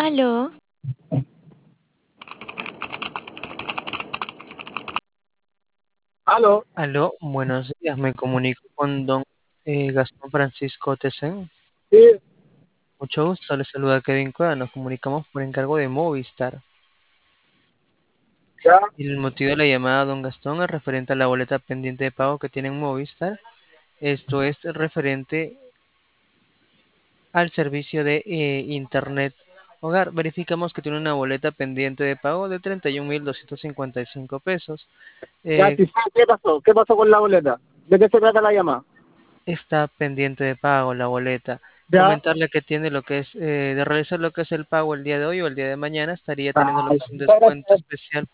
Aló, Aló, aló, buenos días. Me comunico con don Gastón Francisco Tesen. sí, Mucho gusto, le saluda Kevin Cueva. Nos comunicamos por encargo de Movistar. ya, El motivo de la llamada, don Gastón, es referente a la boleta pendiente de pago que tiene en Movistar. Esto es referente al servicio de Internet Hogar. Verificamos que tiene una boleta pendiente de pago de 31.255 pesos. ya, Eh, sí, sí, ¿qué pasó? ¿Qué pasó con la boleta? ¿De qué se trata la llamada? Está pendiente de pago la boleta. Ya, Comentarle que tiene lo que es de realizar lo que es el pago el día de hoy o el día de mañana, estaría teniendo lo ay, que es un muchas descuento gracias. especial.